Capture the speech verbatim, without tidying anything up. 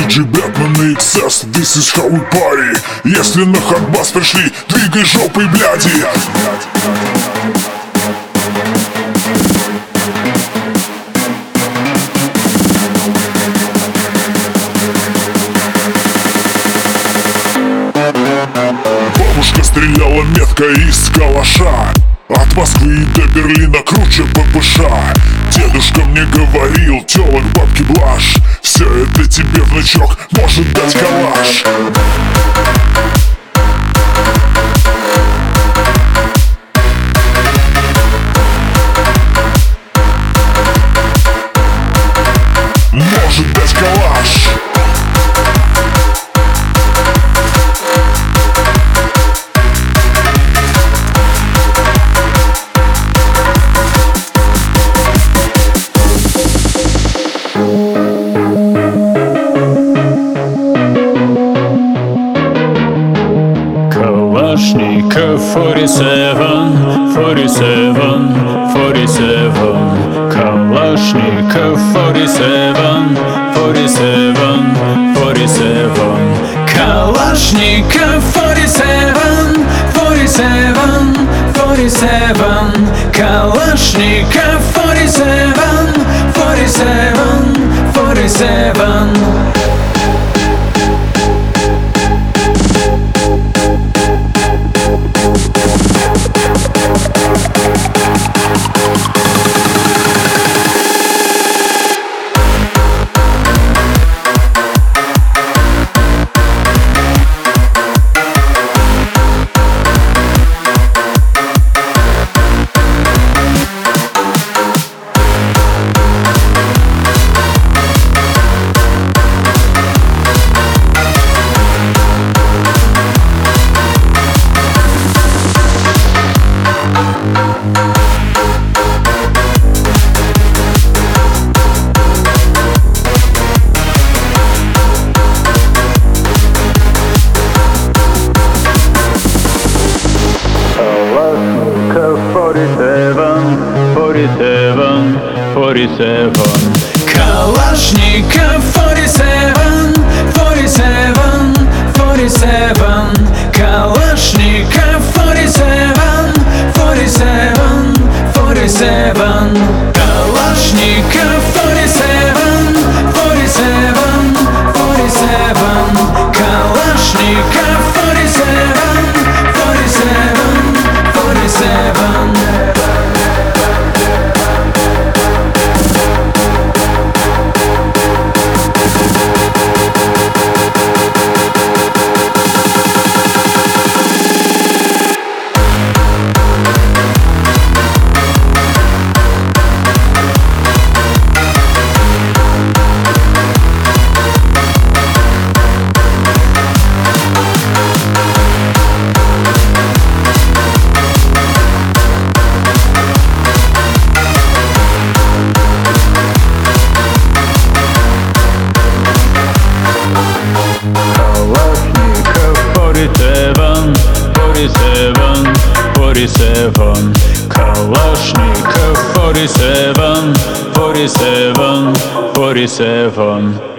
диджей Бэтмен на икс эс, this is how we party. Если на хардбас пришли, двигай жопой, бляди. Бабушка стреляла метко из калаша, от Москвы до Берлина круче ППШ. Дедушка мне говорил, тёлок бабки блажь, все это тебе, внучок, может дать калаш. Может дать калаш. Kalashnikov forty-seven, forty-seven, forty-seven. Kalashnikov forty-seven, forty-seven, forty-seven. Kalashnikov forty-seven, forty-seven, forty-seven. Kalashnikov forty-seven, forty-seven, forty-seven. forty-seven. Kalashnikov forty-seven, forty-seven, forty-seven. Kalashnikov forty-seven, forty-seven, forty-seven. Kalashnikov forty-seven, forty-seven, forty-seven. Kalashnikov forty-seven, forty-seven, forty-seven. forty-seven, forty-seven, forty-seven. Kalashnikov forty-seven, forty-seven, forty-seven.